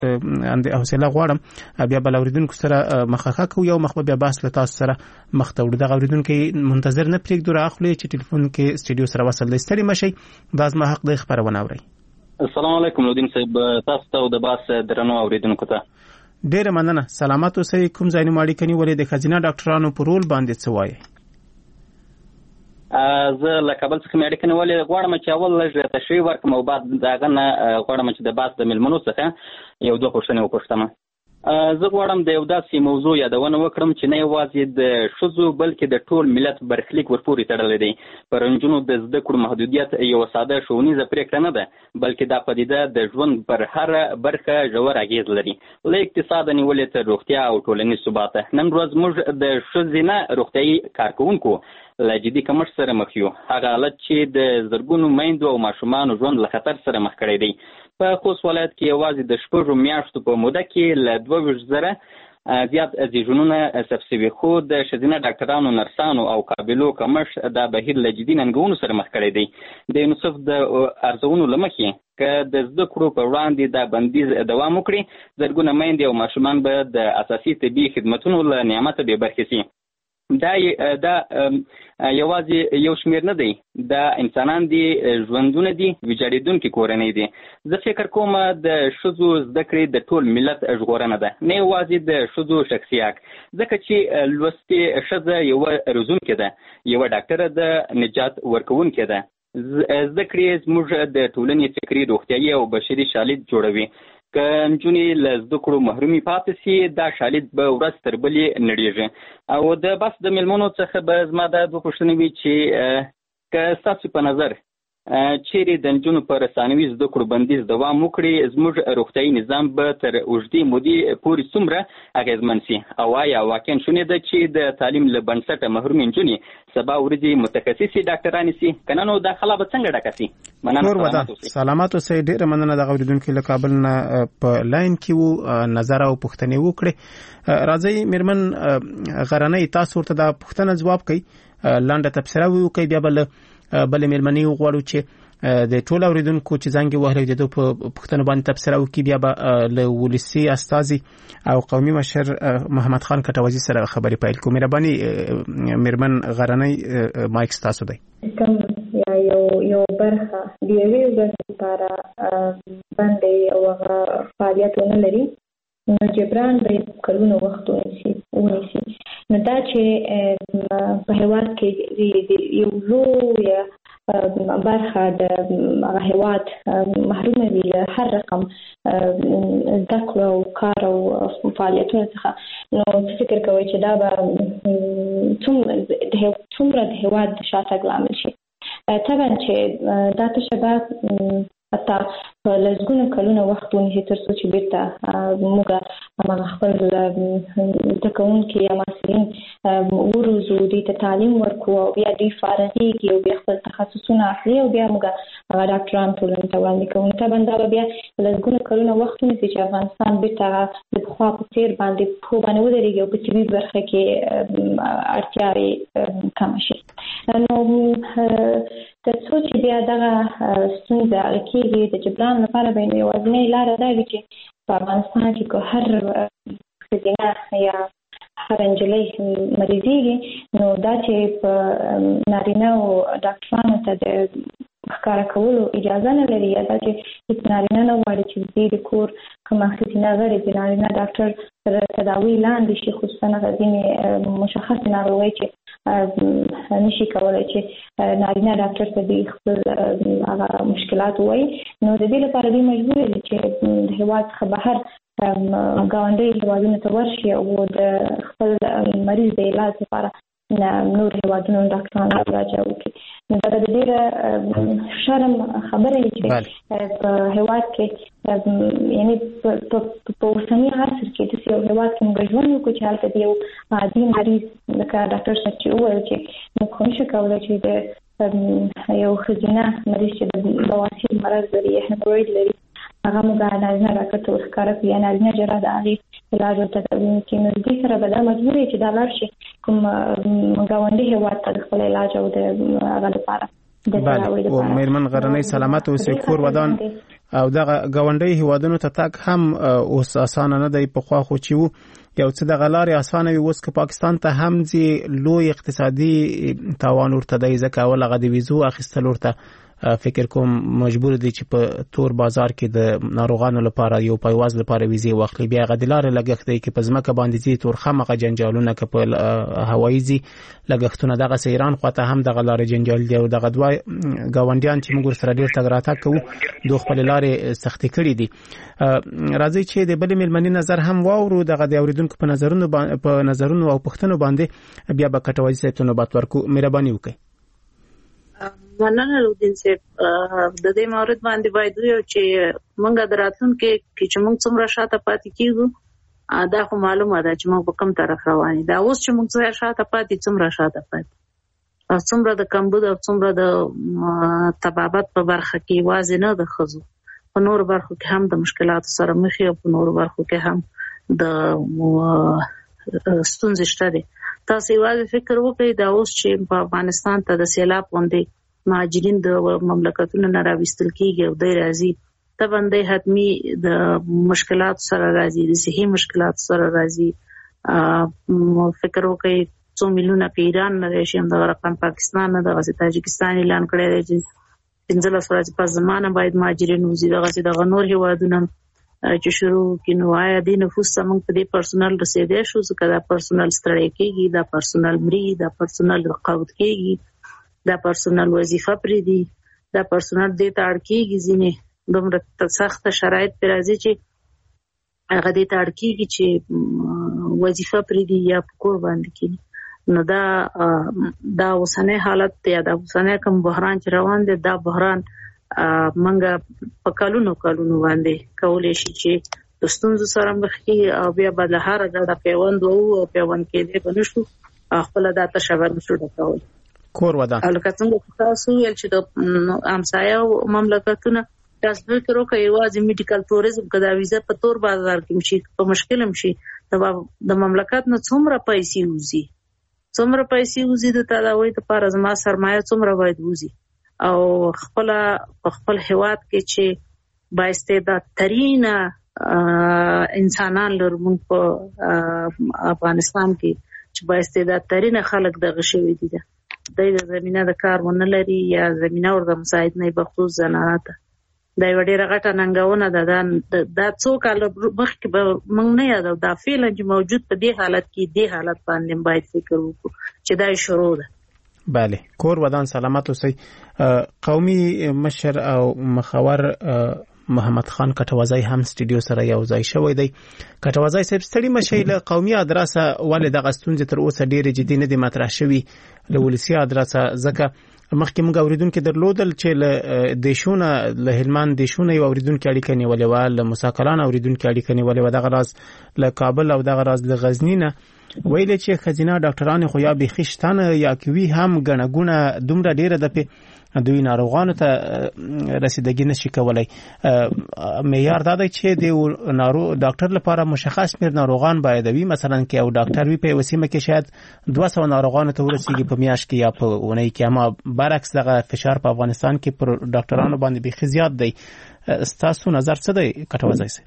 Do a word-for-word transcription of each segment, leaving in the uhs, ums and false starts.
اند حوصله غواړم بیا بل اوریدونکو سره مخه کو یو مخ بیا باس له تاسو سره مخ ته وړو د اوریدونکو منتظر نه پرېږدو راخلي چې ټلیفون کې استډیو سره وصل لستړي مشي باز ما حق د خبرونه اوري. السلام علیکم نودین صاحب، تاسو ته د باس درنو اوریدونکو ته ډیره مننه. سلامات اوسئ. کوم ځای نه ماړی کني ولې د خزینه ډاکټرانو په رول باندې څه وایي؟ زه له کابل څخه مې اړیکه نیولې غواړم چې اول لږ تشریح ورکړم او بعد د هغه نه غواړم چې د باس د مېلمنو څخه یو دوه پوښتنې وپوښتم. زه غواړم د یو داسې موضوع یادونه وکړم چې نه یوازې د ښځو بلکې د ټول ملت برخلیک ورپورې تړلی دی. پر نجونو د زده کړو محدودیت یوه ساده ښوونیزه پرېکړه نه ده، بلکې دا پدیده د ژوند پر هره برخه ژور اغېز لري، له اقتصاده نیولې تر روغتیا او ټولنیز ثباته. نن ورځ موږ د ښځینه روغتیایي کارکوونکو له جدي کمښت سره مخ یو، هغه حالت چې د زرګونو میندو او ماشومانو ژوند له خطر سره مخ کړی دی. په خوست ولایت کې یوازې د شپږو میاشتو په موده کې له دوه ویشت زره زیات زیږونونه ثبت شوي، خو د ښځینه ډاکټرانو، نرسانو او قابلو کمښت دا بهیر له جدي ننګونو سره مخ کړی دی. د یونیسف د ارزونو له مخې که د زده کړو په وړاندې دا بندیز دوام وکړي، زرګونه میندې او ماشومان به د اساسي طبي خدمتونو له نعمته بې برخې شي. دا دا یوازې یو شمیر نه دی، دا انسانان دي، ژوندونه دي، ویجاړېدونکي کورنۍ دي. زه فکر کوم د ښځو زده کړې د ټول ملت ژغورنه ده، نه یوازې د ښځو شخصي حق، ځکه چې لوستې ښځه یوه روزونکې ده، یوه ډاکټره ده، نجات ورکوونکې ده. زده کړې زموږ د ټولنې فکري، روغتیایي او بشري شالید جوړوي. که نجونې له زده کړو محرومي پاتې شي، دا شالید به ورځ تر بلې نړېږي. او د بس د مېلمنو څخه به زما دا دوه پوښتنې وي چې که ستاسو په نظر چیرې د نجونو په رسانوي زده کړو بندیز دوام وکړي، زموږ روغتیایي نظام به تر اوږدې مودې پورې څومره اغېزمن شي؟ او آیا واقعا شونې ده چې د تعلیم له بنسټه محرومې نجونې سبا ورځې متخصصې ډاکټرانې شي؟ که نه نو دا خلا به څنګه ډکه شي؟ سلامات اوسئ. ډېره مننه. دغه اورېدونکي له کابل نه په لاین کې وو، نظر او پوښتنې وکړې. راځئ مېرمن غرنۍ، تاسو ورته دا پوښتنه ځواب کوئ، لنډه تبصره وکړئ، بیا به بل مېلمنې وغواړو چې د ټول اوریدونکو چې زنګ وهلي د په پښتنو باندې تبصره وکړي، بیا به له ولسی استاذي او قومي مشر محمد خان کټوازي سره خبرې پیل کوو. مهرباني مېرمن غرنۍ، مایک ستاسو دی. کوم یا یو یو برخه دی یوې ورځې لپاره باندې او هغه فعالیتونه لري، نو جبران د کلونو وخت ونیسي. نو دا چې په هېواد کې یو لویه برخه د هغه هېواد محرومه وي له هر رقم زده کړو او کار او فعالیتونو څخه، نو فکر کوئ چې دا به څومره د هېواد د شاتګ لامل شي؟ طبعا چې دا تشه به حتی په لسګونه کلونه وخت ونیسي تر څو چې بیرته موږ هماغه خپل زده کوونکي یا محصلین وروزو، دوی ته تعلیم ورکړو او بیا دوی فارغېږي او بیا خپل تخصصونه اخلي او بیا موږ هغه ډاکټران ټولنې ته وړاندې کوو. طبعا دا به بیا لسګونه کلونه وخت ونیسي چې افغانستان بیرته د پخوا په څېر باندې پښو باندې ودرېږي او په طبي برخه کې اړتیاوې کمه شي. نو تر څو چې بیا دغه ستونزه حل کېږي، د جبران لپاره به یوازینۍ لاره دا وي چې په افغانستان کې که هر ښځینه یا هر نجلۍ مریضېږي، نو دا چې په نارینه او ډاکټرانو ته د ښکاره کولو اجازه نه لري، یا دا چې هېڅ نارینه نه غواړي چې د د کور کومه ښځینه غړې د نارینه ډاکټر تر تداوۍ لاندې شي، خصوصا هغه ځینې مشخصې ناروغۍ چې نشي کولی چې نارینه ډاکټر ته د خپل هغه مشکلات ووایي، نو د دې لپاره دوی مجبور دي چې د هېواد څخه بهر ګاونډي هېوادونو ته ورشي او د خپل مریض د علاج لپاره نور هېوادونو ډاکټرانو مراجعه وکړي. نو دا د ډېره شرم خبره وي چې په هېواد کې یعنې په اوسني عصر کې داسې یو هېواد کې موږ ژوند وکړو چې هلته د یو عادي مریض لکه ډاکټر صاحب چې وویل چې موږ خو نشو کولی چې د یو ښځینه مریض چې د بواسیر مرض لري یا هیمروید لري هغه موږ نارینه ډاکټر ته ورښکاره کړو یا نارینه جراح د هغې علاج ورته کوي. نو دې سره به دا مجبور وي چې دا لاړ شي کوم ګاونډي هېواد ته د خپل علاج او د هغه لپاره. بله، مېرمن غرنۍ سلامت اوسئ. کور ودان او دغه غونډي هیوادونو ته تک هم اوس اسانه نه دی، په خوا خو چې وو یو څه د غلاري اسانه وي. اوس که پاکستان ته هم ځي لوی اقتصادي تاوان ورته دی، ځکه اول هغه د ویزو اخیستل ورته فکر کوم مجبور دي چې په تور بازار کې د ناروغانو لپاره یو پایواز لپاره ویزې واخلي. بیا هغه د لارې لګښت دی چې په ځمکه باندې ځي تورخمه جنجالونه، که په هوایي ځي لګښتونه. دغه ایران خواته هم دغه لارې جنجال دی او دغه دوه ګاونډیان چې موږ سره ډېر تګ راتګ کوو دوی خپل لارې سختې کړې دي. راځي چې د بلې مېلمنې نظر هم واورو، دغه د اوریدونکو په نظرونو په نظرونو او پوښتنو باندې بیا به کټوازي صاحب ته نوبت ورکو. مهرباني وکړئ. مننه رودین صاحب. د دې مورد باندې باید ویو چې موږ دراتونکو کې چې موږ څومره شاته پاتې کیږو دا خو معلومه ده چې موږ په کوم طرف روان دي. دا اوس چې موږ څنګه شاته پاتې څومره شاته پاتې او څومره د کمبود او څومره د تبابت په برخه کې واځي نه د خزو په نور برخو کې هم د مشکلات سره مخ یو، په نور برخو کې هم د ستونزې شته دي. تاسو یوازې فکر وکړئ دا اوس چې په افغانستان ته د سیلاب غونډې مهاجرین د مملکتونو نه راوستل کیږي او د راځي ته باندې حتمی د مشکلات سره راځي، د صحي مشکلات سره راځي. فکر وکړئ څو میلیونه په ایران نه راشي، هم د رقم پاکستان نه د تاجکستان اعلان کړی دی چې پنځلس ورځې په زمانه باید مهاجرین وځي. دغه چې د نور هیوادونو چې شروع کینو آیا د نفوس سمون په دې پرسونل رسیدې شو، ځکه دا پرسونل ستړی کیږي، دا پرسونل مري، دا پرسونل رقابت کیږي، دا پرسونل وظیفه پرې دي، دا پرسونل دې ته اړ کیږي. ځینې دومره سخت شرایط پر راځي چې هغه دې ته اړ کیږي چې وظیفه پرې دي یا په کور باندې کیږي. نو دا دا اوسنۍ حالت دی، دا اوسنۍ کوم بحران چې روان دی، دا بحران منګه په کلونو کلونو باندې کولای شي چې د ستونزو سره مخ کیږي او بیا به له هر ډول پیوند وو پیوند کېدې بنشو خپل د تشابه نشو ډکول کور ودان. الکه څنګه تاسو ویل چې د امسایه مملکتونو تاسو فکر وکړئ یوازې میډیکل توریزم کدا ویزه په تور بازار کې مشي په مشکل مشي د مملکت نه څومره پیسې وزي څومره پیسې وزي د تداوی لپاره زما سرمایه څومره باید وزي او خپل خپل هواد کې چې بااستعداد ترين انسانان لرمون په افغانستان کې چې بااستعداد ترين خلک دغه شوی دي د زمينه د کار ونه لري یا زمينه ورته مساعد نه بخصوص زنانات دا وړي رغټه ننګونه ده دا څو کال مخکې موږ نه یادو دا فعلا چې موجود په دې حالت کې دې حالت باندې باید فکر وکړو چې دا شروع ده. بله کور ودان سلامت اوسئ. قومي مشر او مخور محمد خان کټوازی هم سټډیو سره یو ځای شوی دی. کټوازی صاحب ستړي مشي له قومي ادرسه ولې د غستونځ تر اوسه ډېر جدي نه دي مطرح شوی له ولسی ادرسه ځکه مخکې موږ اوریدونکو درلودل چې له دیشونه له هلمند دیشونه یو اوریدونکو اړیکه نیولې و له مساکلان اوریدونکو اړیکه نیولې و دغه راز له کابل او دغه راز له غزنی نه ویل چې خزینه ډاکټرانو خو یا بخښتانه یا کوي هم غنګونه دومره ډیره د په دوی ناروغانو ته رسیدګي نشي کولای. معیار دا دی چې د نارو ډاکټر لپاره مشخص میر ناروغان باید وي، مثلا کې او ډاکټر وي په وسیمه کې شاید دوه سوه ناروغانو ته ورسیږي په میاشت کې یا په اونۍ کې، اما برعکس دغه فشار په افغانستان کې پر ډاکټرانو باندې به زیات دی. تاسو نظر څه دی کټوازی صاحب؟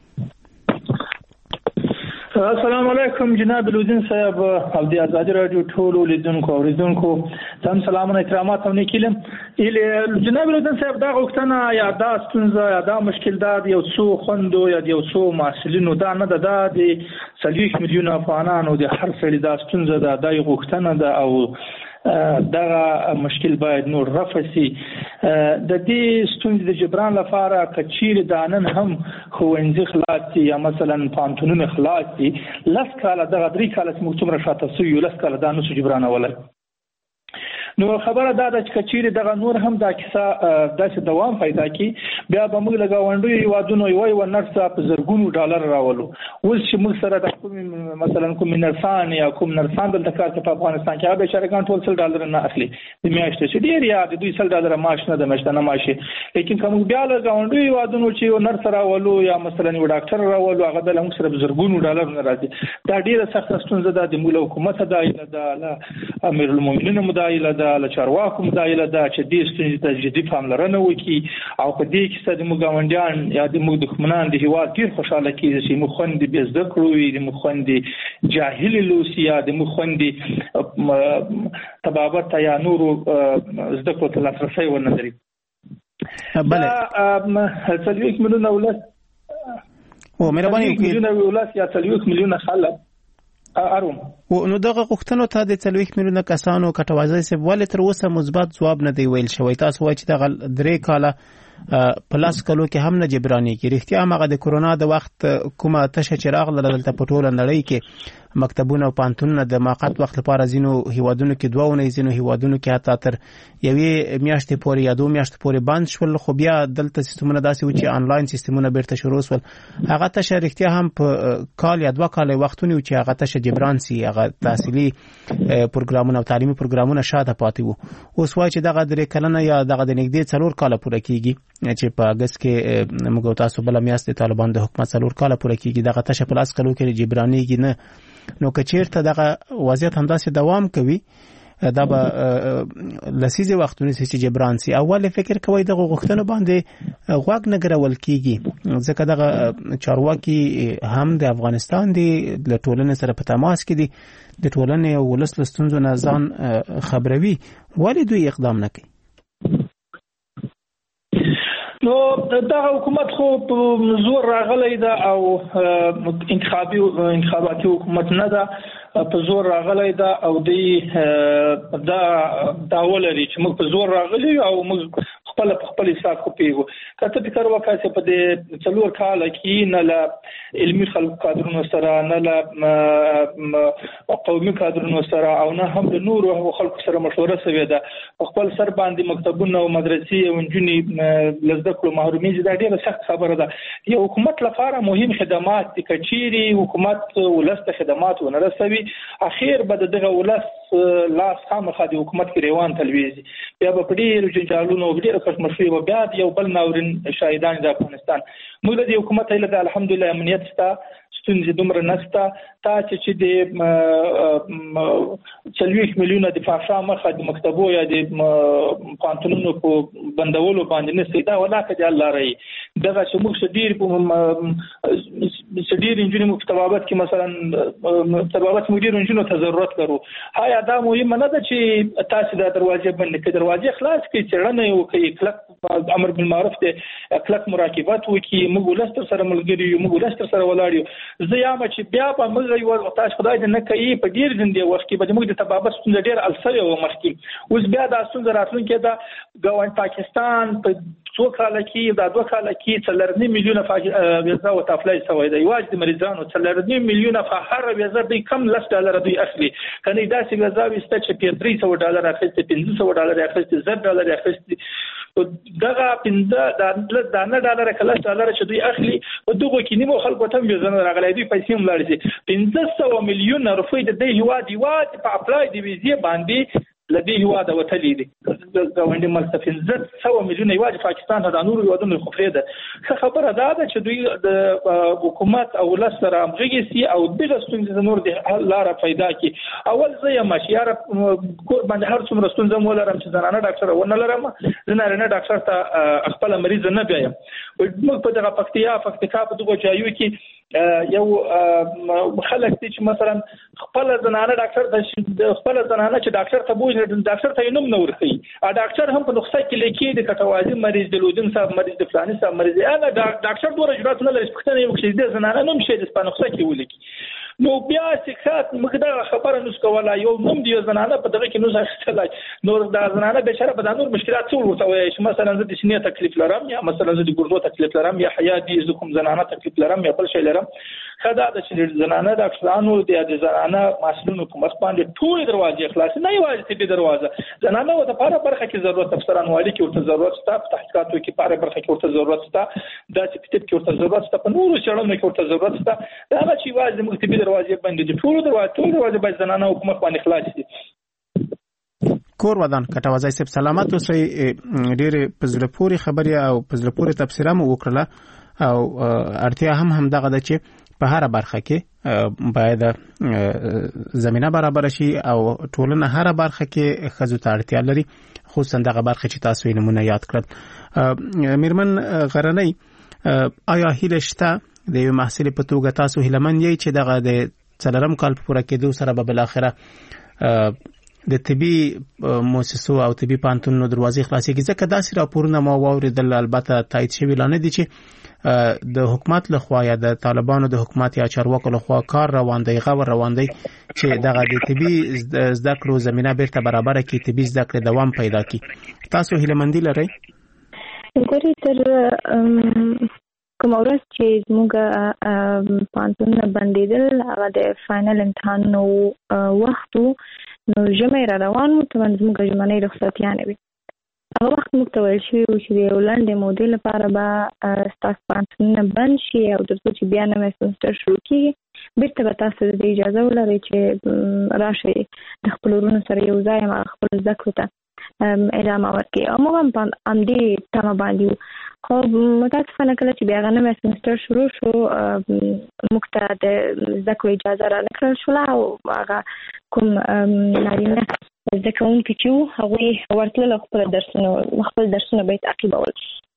السلام علیکم جناب لودین صاحب او د آزادی رادیو ټول لیدونکو او اوریدونکو تم سلامونه احترامات او نیکیلم. جناب لودین صاحب دا غوښتنه یا دا ستونزه یا دا مشکل دا یو څو خوندو یا یو څو محصلینو دا نه ده، دا د څلوېښت میلیونه افغانانو د هر سړي دا ستونزه ده، دا یو غوښتنه ده او دغه مشکل باید نور رفع شي. د دې ستونزې د جبران لپاره کچیر دانن هم ښوونځي خلاص دي یا مثلا پانتونونه خلاص دي لس کاله دغه درې کاله موږ څومره شاته سو یو لس کاله دا نو جبران ولر. نو خبره دا ده چې کچیر دغه نور هم دا کیسه داسې دوام پیدا کی بیا به موږ لګاونډو یوادونو یو یو نرسه په زرګونو ډالر راولو اوس چې موږ سره د کوم مثلا کوم نرسان یا کوم نرسان دلته کار کوي په افغانستان کې هغه شرکان ټول سل ډالر نه اخلي د میاشتې چې ډیر یا د دوی سل ډالر معاش نه د میاشتې نه معاش لیکن کوم بیا له غونډوي وادونو چې نرس راولو یا مثلا یو ډاکټر راولو هغه د لږ سره زرګونو ډالر نه راځي دا ډیره سخت ستونزه ده د مولا حکومت دایله ده امیر المؤمنین مدایله ده له چارواکو مدایله ده چې دې ستونزې ته جدي پاملرنه وکړي او په دې کې چې د مګاونډیان یا د موږ دښمنان د هیواد ډیر خوشاله کیږي چې موږ خوندې به زده کړو د موږ خوندې جاهل لوسیا د موږ خوندې تبابت یا نورو زده کړو ته لاسرسی ونه لري. بله څلوېښت میلیونه ولس او مهرباني وکړئ میلیونه ولس یا څلوېښت میلیونه خلک اروم او نو دغه غوښتنو ته د څلوېښت میلیونه کسانو کټوازی سه ولې تر اوسه مثبت ځواب نه دی ویل شوی. تاسو وایي چې دغه درې کاله پلاس کلو کې هم نه جبرانی کې رښتیا هغه د کورونا د وخت کومه تشه چراغ لدلته په ټوله نړۍ کې مکتبونه او پانتونونه د موقت وخت لپاره زینو هیوادونو کې دوه ونې زینو هیوادونو کې حتی تر یوې میاشتې پورې یا دوه میاشتې پورې بند شول خو بیا دلته سیستمونه داسې و چې آنلاین سیستمونه بیرته شروع شول. هغه تشه رښتیا هم په کال یا دوه کال وختونه چې هغه تشه جبران سي هغه تحصیلي پروګرامونه او تعلیمي پروګرامونه شاته پاتې وو. اوس وایي چې دغه درې کلنه یا دغه د نږدې څلور کاله پوره کیږي چې په اگست کې موږ تاسو بل میاشت د طالبان د حکومت څلور کاله پوره کیږي دغه تشه په لاس کلو کې جبرانیږي نه. نو کچیرته دغه وضعیت همداسې دوام کوي دا به لسیزه وختونه چې جبران سي اول فکر کوي دغه غوښتنه باندې غوږ نه ګرول کیږي ځکه دغه چارواکي هم د افغانستان دی له ټولنې سره په تماس کې دي د ټولنې او ولس له ستونزو نه ځان خبروي ولې دوی اقدام نه کوي. نو دغه حکومت خو په زور راغلی ده او انتخابي انتخاباتي حکومت نه ده په زور راغلی ده او دی دا داول لري چې موږ په زور راغلی او موږ خپل خپل حساب کو پیغو کته فکر وکړ چې په دې څلور کال کې نه لا علمي خلک کادرونو سره نه لا قومي کادرونو سره او نه هم د نورو خلکو سره مشوره شوې ده خپل سر باندې مکتبونه او مدرسې او انجونی لزده کړو محرومي دا ډیره سخت خبره ده. یو حکومت لپاره مهم خدمات د کچيري حکومت ولست خدمات ونه رسوي اخیر به دغه ولس لاس خامخا د حکومت کې روان تلويزي بیا په ډیرو جنجالونو ډیرو کشمکشي او بیا یو بل ناورین شاهدان د افغانستان موږ د حکومت له الحمدلله امنیت ستا ستونزې دومره نشته تا چې د څلوېښت میلیونه د فحشا مخه د مکتبو یا د پانتونونو په بندولو باندې نه سیدا ولاکه د الله رہی دغه چې موږ شدیر په شدیر انجینر مکتبات کې مثلا تبابت مدیر انجینر ته ضرورت لرو هایا دا مهمه نه ده چې تاسو د دروازې بند کړئ دروازې خلاص کړئ چړنه یو کوي کلک امر بالمعروف ته کلک مراقبت وکړي موږ ولستر سره ملګری یو موږ ولستر سره ولاړ زه یم چې بیا په موږ یو تاسو خدای دې نه کوي په ډیر دن دی وخت کې به موږ د تبابت ستونزه ډیر السره و مخکې اوس بیا د ستونزه راتلونکي دا ګوند پاکستان په څو کال کې دا دوه کال کې څلورنی میلیونه ویزا او تفلای سوی دی واج د مریضانو څلورنی میلیونه فهر ویزا به کم لس ډالر دوی اخلي کني دا چې ویزا وسته چې درې سوه ډالر اخلي پنځه سوه ډالر اخلي زر ډالر اخلي دغه پنځه د نه ډالر کله ډالر چې دوی اخلي او دغه کې نیمو خلکو ته ویزا راغلي دوی پیسې هم لاړ شي پنځه سوه میلیونه روپۍ د دې هواد هواد په اپلای دی ویزې باندې لدی هواد وتلی دي غونډه ملتفین زت سوه میلیونه یواج پاکستان د نور یوادونو خفريده خبره دا ده چې دوی د حکومت او لسره امغږي سي او دغه ستونزې نور د لار پیدا کی اول زه مشیار کور باندې هر څومره ستونزه مولرم چې زنانه ډاکټر ونه لرم زنانه ډاکټر ته خپل مریض نه بیایم موږ په دغه پکتیا پکتیا په دغه ځایو کې یو خلک چې مثلا خپل زنانه ډاکټر د خپل زنانه چې ډاکټر ته بوج ډاکټر ته نوم نه ورخي ا ډاکټر هم په نسخه کې لیکي د کټوازي مریض د لودن صاحب مریض د فلاني صاحب مریض انا ډاکټر دوه جوړات نه لري پښتنه یو چې د زنانه نوم شي د نسخه کې ولیکي نو بیا چې خاط موږ دا خبره نوس کوله یو نوم دی زنانه په دغه کې نو ځختلای نور د زنانه بشره په نور مشکلات څو ورته وایي چې مثلا زه د سینې تکلیف لرم یا مثلا زه د ګردو تکلیف لرم یا حیا دي زه کوم زنانه تکلیف لرم یا بل شي لرم خدا د چې زنانه ډاکټرانو د زنانه مسؤلینو په مخ باندې ټول دروازې خلاص نه یوازې طبي دروازه زنانه او د پاره برخه کې ضرورت افسرانوالي کې ورته ضرورت شته په تحقیقاتو کې پاره برخه کې ورته ضرورت شته د طب کې ورته ضرورت شته په نورو چړونو کې ورته ضرورت شته دا چې یوازې موږ طبي دروازې باندې ټول دروازې ټول دروازې باندې زنانه او په مخ باندې خلاص دي. کور ودان کټوازای صاحب سلامات اوسئ. ډېر پزله پوری خبري او پزله پوری تفسیره مو وکړه او اړتیا هم هم دغه د چې په هر برخه کې باید زمينه برابر شي او ټولنه هر برخه کې خزو ته اړتیا لري خصوصا دغه برخه چې تاسو یې نمونه یاد کړل. میرمن غرنۍ آیا هیله شته د یو محصل په توګه تاسو هیلمن یې چې دغه د څلورم کال په پوره کېدو سره به بل اخره د طبي مؤسسو او طبي پانتونو دروازې خلاصېږي؟ ځکه داسې راپورونه ما واوریدل، البته تایید شوي لا نه دي چې د حکومت لخوا یا د طالبانو د حکومت یا چارواکو لخوا کار روان دی، غور روان دی چې دغه د طبي زده کړو زمينه بیرته برابر کړي، طبي زده کړې دوام پیدا کړي. تاسو هیلمندي لرئ؟ ګوري تر کوم ورځ چې موږ پانتونونه بندیدل هغه د فائنل امتحانونو وخت نو ژمې را روان وو ته موږ ژمنۍ رخصتیانې وي. هغه وخت موږ ته ویل شوي وو چې د یو لنډې مودې لپاره به ستاسو پانتونونه بند شي او تر څو چې بیا نوی سمستر شروع کېږي بیرته به تاسو د اجازه ولرئ چې راشئ د خپلو وروڼو سره یو ځای هغه خپلو زده کړو ته ادامه ورکړي. او موږ هم په همدې تمه باندې وو. خو متاسفانه کله چې بیا هغه نوی سمستر شروع شو موږ ته د زده کړو اجازه را نه کړل شوله او هغه کوم نارینه زده کوونکي چې وو هغوی ورتلل او خپل درسونه خپل درسونه به یې تعقیبول.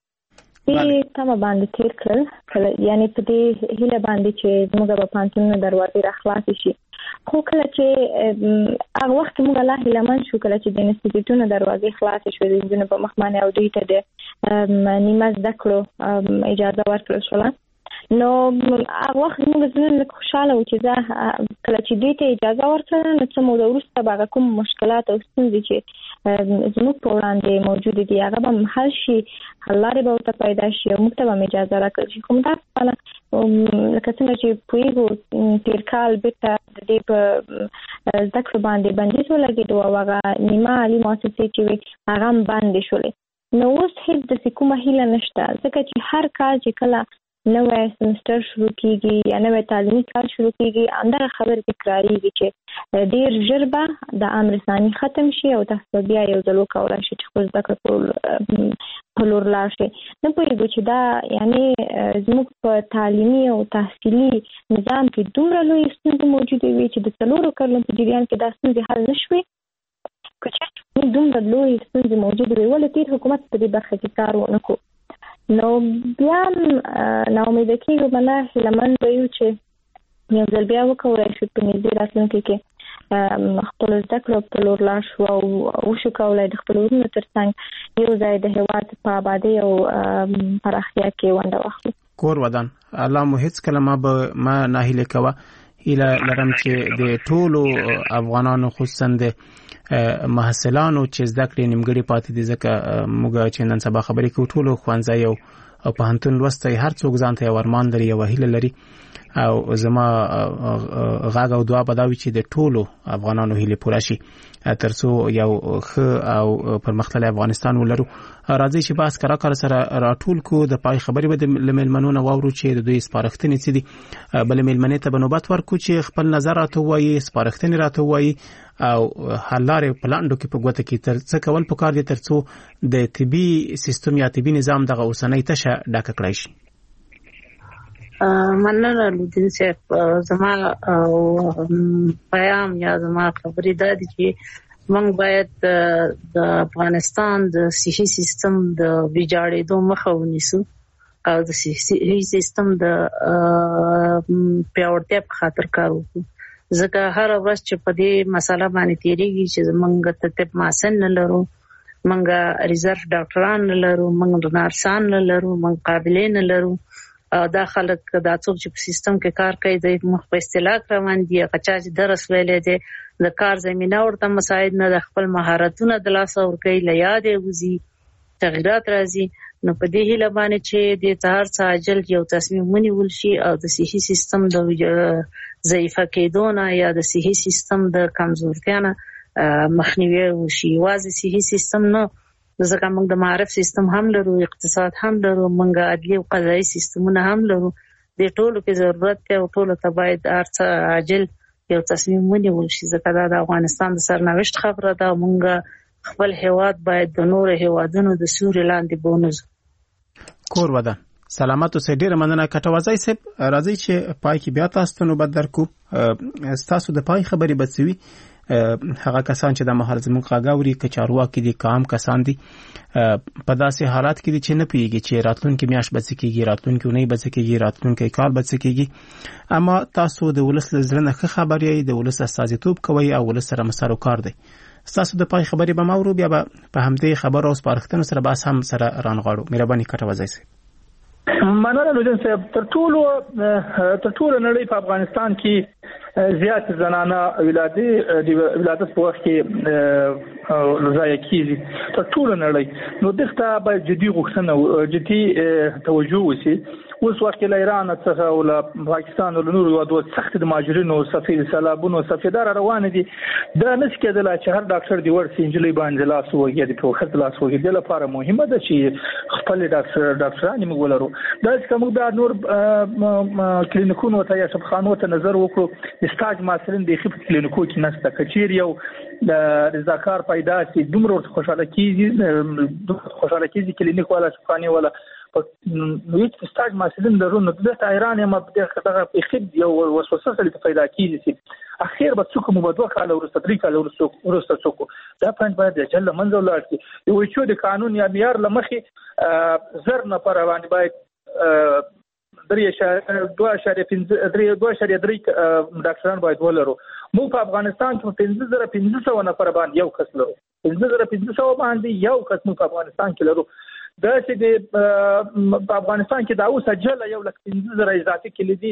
دې تمه باندې تېر کړل، یعنې په دې هیله باندې چې زموږ به پانتونونه دروازې را خلاصې شي. خو کله چې هغه وخت موږ لا هیلهمن شو کله چې د انسټیټیوټونو دروازې خلاصې شوې د نجونو په مخ باندې او دوی ته د نیمه زده کړو اجازه ورکړل شوله. نو هغه وخت موږ زړه لږ خوشحاله وو چې زه کله چې دوی ته اجازه ورکړله نو څه موده وروسته به هغه کوم مشکلات او ستونزې چې زموږ په وړاندې موجودې دي هغه به حل شي، حل لارې به ورته پیدا شي او موږ ته به اجازه راکړل شي. خو متاسفانه لکه څنګه چې پوهېږو تېر کال بېرته د دې په زده کړو باندې بندیز ولګېدو او هغه نیمه عالي مؤسسې چې وې هغه هم بندې شولې. نو اوس هېڅ داسې کومه هیله نشته ځکه چې هر کال چې کله نوی سمستر شروع کیږي یا نوی تعلیمي کال شروع کیږي همدغه خبرې تکراریږي چې ډېر ژر به د عام رساني ختم شي او تاسو بیا یو ځل وکولی شئ چې خپل زده کړه په لور لاړ شئ. نه پوهېږو چې دا یعنې زموږ په تعلیمي او تحصیلي نظام کې دومره لویې ستونزې موجودې وي چې د څلورو کلونو په جریان کې دا ستونزې حل نه شوې. که چېرته دومره لویې ستونزې موجودې وي ولې تېر حکومت په دې برخه کې کار ونه کړو؟ نو بیا ناامیده کېږو به نه، هیلهمن به یو چې یو ځل بیا وکولی شو په نږدې راتلونکي کې خپلو زده کړو په لور لاړ شو او وشو کولی د خپلو وروڼو تر څنګ یو ځای د هېواد په ابادۍ او پراختیا کې ونډه واخلو. کور ودان الله مو هېڅکله ما به ما ناهیلې کوه. هیله لرم چې د ټولو افغانانو خصوصا د محصلانو چې زده کړې نیمګړې پاتې دي ځکه موږ چې نن سبا خبرې کوو ټولو ښوونځی او پوهنتون لوستی هر څوک ځان ته یو ارمان لري یوه هیله لري او زما غږ او دعا به دا وي چې د ټولو افغانانو هیلې پوره شي تر څو یو ښه او پرمختللی افغانستان ولرو. راځئ چې بحث کرا کار سره راټول کو د پای خبرې به د میلمنو نه واورو چې د دوی سپارښتنې څه دي. بلې میلمنې ته به نوبت ورکړو چې خپل نظر راته ووایي، سپارښتنې راته ووایي او حل لارې په لاندو کې په ګوته کې تر څه کول پکار دي تر څو د طبي سیستم یا طبي نظام دغه اوسنۍ تشه ډکه کړی شي. مننه لودین صاحب. زما پیام یا زما خبرې دا دي چې موږ باید د افغانستان د صحي سیستم د ویجاړېدو مخه ونیسو او د صحي سیستم د پیاوړتیا په خاطر کار وکړو. ځکه هر ورځ چې په دې مسله باندې تیریږي چې موږ ته طب محسن نه لرو، موږ ریزرف ډاکټران نه لرو، موږ نرسان نه لرو، موږ قابلې نه لرو. دا خلک دا څوک چې په سیستم کې کار کوي د مخ په استلاک روان دي. هغه چا چې درس ویلی دی د کار زمینه ورته مساعد نه، د خپل مهارتونه د لاسه ورکوي له یادې وځي، تغیرات راځي. نو په دې هیله باندې چې د تهر څخه عاجل یو تصمیم ونیول شي او د صحي سیستم د ضعیفه کېدو نه یا د صحي سیستم د کمزورتیا نه مخنیوي وشي. یوازې صحي سیستم نه، ځکه موږ د معرف سیستم هم لرو، اقتصاد هم لرو، موږ عدلي او قضایي سیستمونه هم لرو. د ټولو کې ضرورت دی او ټولو ته باید هر څه عاجل یو تصمیم ونیول شي، ځکه دا د افغانستان د سرنوشت خبره ده. موږ خپل هیواد باید د نور هیوادونو د سوري لاندې بونځو. کور ودان سلامت اوسئ. ډیره مننه کټوازی صاحب. راځي چې پای کې بیا تاسو ته نوبت درکو. تاسو د پای خبرې بچوي هغه کسان چې د محل زموږ غاګوري کچارواکي دي کام کسان دي په داسې حالات کې دي چې نه پیږي چې راتلونکي میاش بچ کېږي، راتلونکي نه بچ کېږي، راتلونکي کال بچ کېږي. اما تاسو د ولس لزرنه ښه خبرې د ولس استازیتوب کوي او ولس سره مسارو کار دی. تاسو د پای خبرې به ماورو بیا به په همدې خبرو او سپارښتنو سره بس هم سره رانغاړو. مهرباني کټوازی صاحب. مننه لوجن صاحب. تر ټولو تر ټولو نړۍ په افغانستان کې زیات زنانه ولادي د ولادت په وخت کې لږه کیږي تر ټولو نړۍ. نو دغه به جدي غوښتنه جدي توجه وشي. اوس وخت له ایران څخه او له پاکستان او نورو هیوادونو سخت د ماجرینو سفیر سلابونو سفیدار روان دي. دا نس کېدل چې هر ډاکټر دی ورسې انجلۍ باندې لاس وګړي د پروخت لاس وګړي د لپاره مهمه ده چې خپل ډاکټر ډاکټران موږ ولرو. دا چې موږ د نور کلینیکونو ته یا شفخانو ته نظر وکړو، د سټاج ماسرین د خپل کلینیکو کې نسته کچیر یو د رضاکار پیدا سي دومره خوشاله کیږي خوشاله کیږي کلینیک ولا شفخانه ولا نو هیڅ سټاج ماسلین درونه د ایران هم په دغه خد یو وسوسه سره پیدا کیږي چې اخیر به څوک مبادله کاله ورسته طریق کاله ورسته ورسته څوک دا پاین باید جل منځ ولر شي. یو چې د قانون یا معیار لمخې زر نه پر باندې باید درې شهر دوه شهر پنځه درې دوه شهر درې ډاکټران باید ولرو. موږ په افغانستان کې پنځه زره پنځه سوه نفر باندې یو کس لرو، پنځه زره پنځه سوه باندې یو کس موږ په افغانستان کې لرو. دا چې د افغانستان کې دا اوس اجل یو لک پنځه زره اضافي کلیدي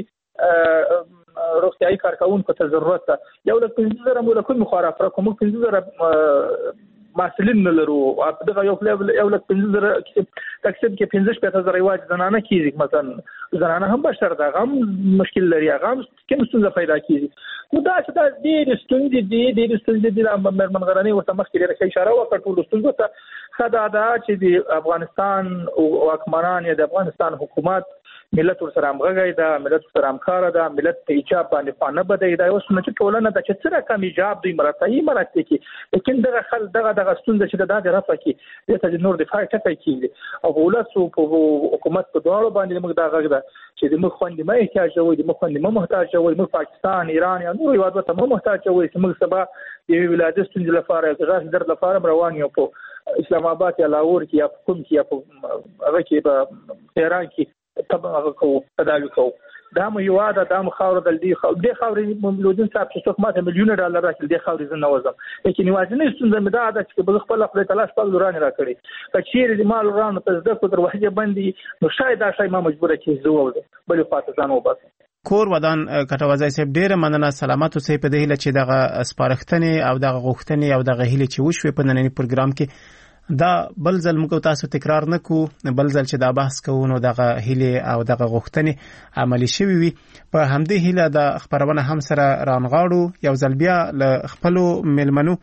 روغتیايي کارکونکو ته ضرورت ده. یو لک پنځه زره مولکون مخالف را کوم پنځه زره ماسلین نه لرو. دغه یو یو لک پنځه زره تقسیم کې پنځه شپږ زره یوازې زنانه کیږي. مثلا زنانه هم بشر ده، هم مشکل لري، هم کوم ستونزه پیدا کیږي. نو دا چې دا ډېر ستونزې دي ډېر ستونزې دي. د مرمنغراني ورته مخکې ډېره اشاره وکړه ټولو ستونزو ته. خدا دا چې د افغانستان واکمنان یا د افغانستان حکومت ملت ورسره همغږی ده، ملت ورسره همکاره ده، ملت په ایجاب باندې پانه بدی دا اوس چې ټولنه د چې سره کم ایجاب دوی مراتعي مراتع کی لیکن دغه خل دغه دغه ستونزه چې د دغه رفع کی د نور دفاع ټکای کیږي او ولس او حکومت په دواړو باندې موږ دا غږ ده چې د مخ خوندې ما احتیاج وي، د مخ خوندې ما محتاج وي، موږ پاکستان، ایران یا نور هیوادونو ته ما محتاج وي چې موږ سبا د ولادت ستونزې لپاره د غاښ درد لپاره روان یو په اسلام آباد یا لاهور کې یا کوم کې یا په هغه کې په تهران کې تبغه کوو تداوی کوو. دا مو یو عادت دا مو خاور د دې خو د خاورې مملودین صاحب چې څوک ماته میلیونه ډالر راکړي د خاورې زنه وزم لیکن یوازې ستونزه مې دا ده چې په خپل خپل تلاش په لورانه راکړي کچیر د مال ورانه ته زده کو در وحجه باندې نو شاید دا شای ما مجبوره کې زو بل خاطر ځان وباسم. کور ودان کټوازی صاحب ډیره مننه. سلامات اوسئ. په دې هیله چې دغه سپارښتنې او دغه غوښتنې او دغه هیله چې وشوي په نننی پروګرام کې دا بل ځل موږ تاسو تکرار نکو، بل ځل چې دا بحث کوو نو دغه هیله او دغه غوښتنې عملی شوي وي. په همدې هیله د خبرونه هم سره رانغاړو. یو ځل بیا له خپلو مېلمنو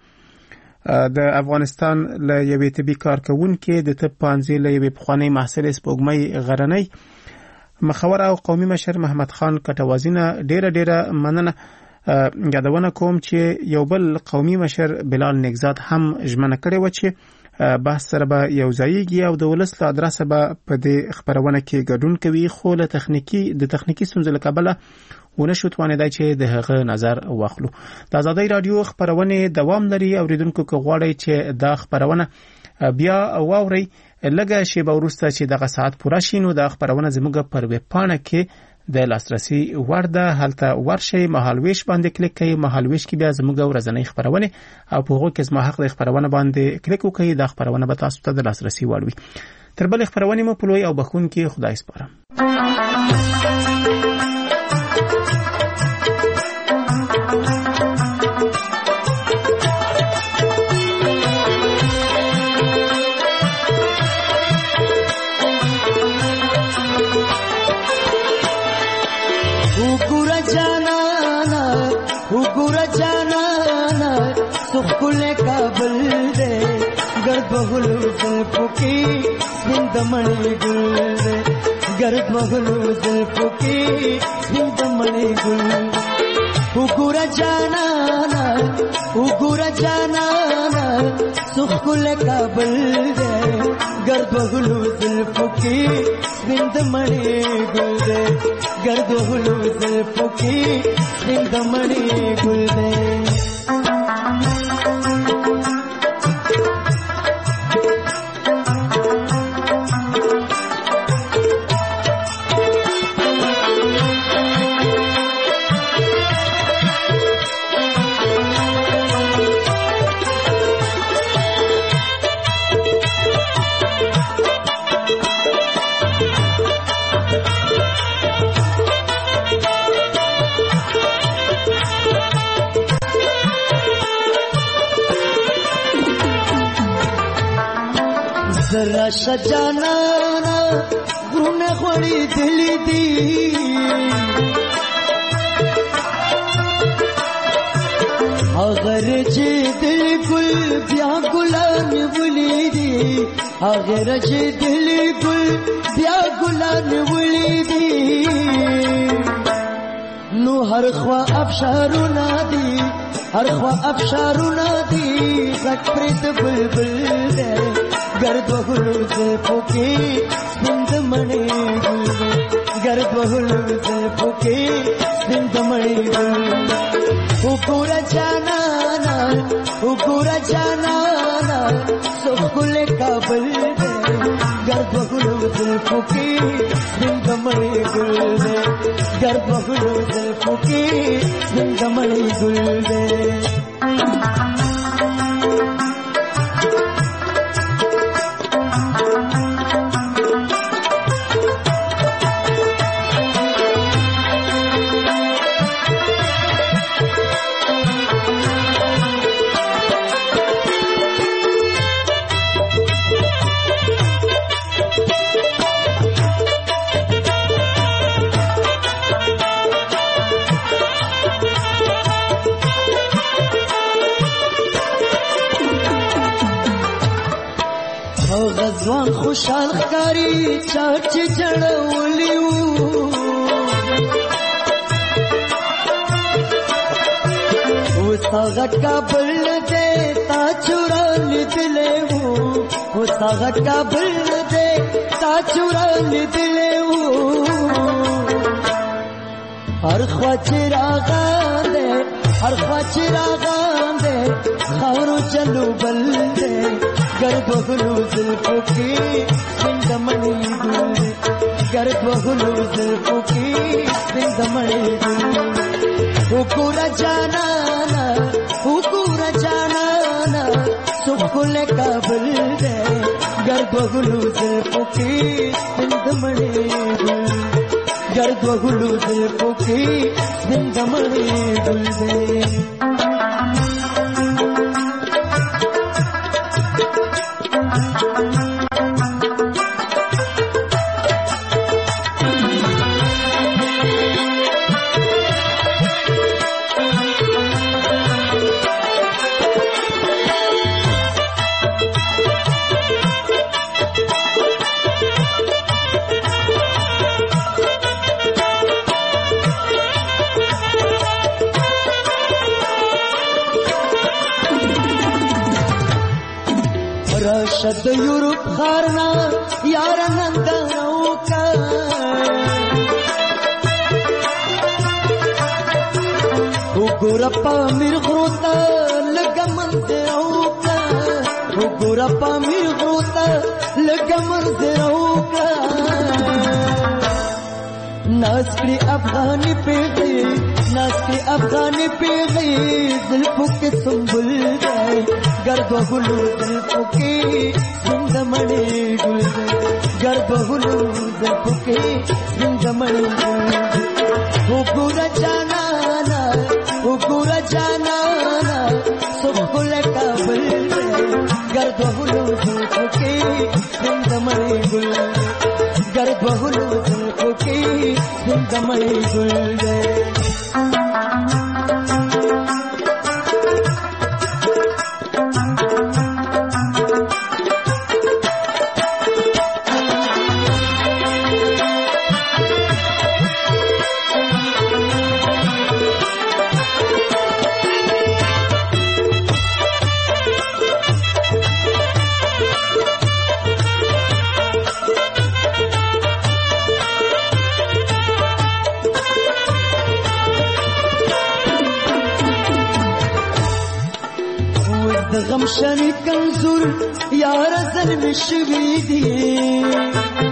د افغانستان له یوې طبي کارکوونکې د طب پوهنځي له یوې پخوانۍ محصلې سپوږمۍ غرنۍ مخور او قومي مشر محمد خان کټوازی نه ډیره ډیره مننه. یادونه کوم چې یو بل قومي مشر بلال نیکزاد هم ژمنه کړې و چې بحث سره به یو ځایږي او د ولس له ادرسه به په دې خبرونه کې ګډون کوي، خو له تخنیکی د تخنیکی ستونزو له کبله ونه شو توانیدای چې د هغه نظر واخلو. د آزادۍ رادیو خبرونه دوام لري. اوریدونکو که غواړئ چې دا خبرونه بیا واورئ لږه شیبه وروسته چې دغه ساعت پوره شي نو دا خبرونه زموږ پر ویب پاڼه کې د لاسرسي وړ ده. هلته ورشئ، مهالویش باندې کلیک کړئ. مهالویش کې بیا زموږ ورځنۍ خبرونه او په هغه کې زما حق د خبرونه باندې کلیک وکړئ. دا خبرونه به تاسو ته د لاسرسي وړ وي. تر بل خبرونه مو په لوی او بخون کې خدای سپارم. وګور جانانا وګور جانانا سکول کابل دے گرد بغلو زلفو کی زندمنی گل دے گرد بغلو زلفو کی زندمنی گل وګور جانانا وګور جانانا سکول کابل دے گرد بغلو زلفو کی زندمنی گل دے گرد بغلو زلفو کی زندمنی گل دے زرا شجانا غرونه خوړې دلی دی اگر چې دل ګل بیا ګلان ولې دی اگر چې دل ګل بیا ګلان ولې دی نو هر خوا ابشارونه دی هر خوا ابشارونه دی زکرت بلبل دی گرد بغلو زلفو کی زندمنی گل گرد بغلو زلفو کی زندمنی گل وګور جانانا وګور جانانا سکول کابل دے گرد بغلو زلفو کی زندمنی گل دے گرد بغلو زلفو کی زندمنی گل دے غزوان خوشحال ښکاری چاچ جړولیو وساغت کابل دے تا چورا لیدلے وو وساغت کابل دے تا چورا لیدلے وو ہر خوا چراغان دے ہر خوا چراغان دے خاورو چلو بل دے گرد بغلو زلفو کی زندمنی گل گرد بغلو زلفو کی زندمنی گل وګور جانانا وګور جانانا سکول کابل دے گرد بغلو زلفو کی زندمنی گل گرد بغلو زلفو کی زندمنی گل دے رشد یورپ خارنا یار نندنو کا وګور پامیر غروتا لګمن دیو کا وګور پامیر غروتا لګمن دیو کا ناسری افغانی پیغی ناسری افغانی پیغی زلفو کے سنبل گئے گرد بغلو زلفو کی زندمنی گل گرد بغلو زلفو کی زندمنی گل وګور جانانا وګور جانانا سکول کابل گرد بغلو زلفو کی زندمنی گل گرد بغلو زلفو زلفو کې زندمۍ ګل دی غم شریک انظر یار زلم شوی دی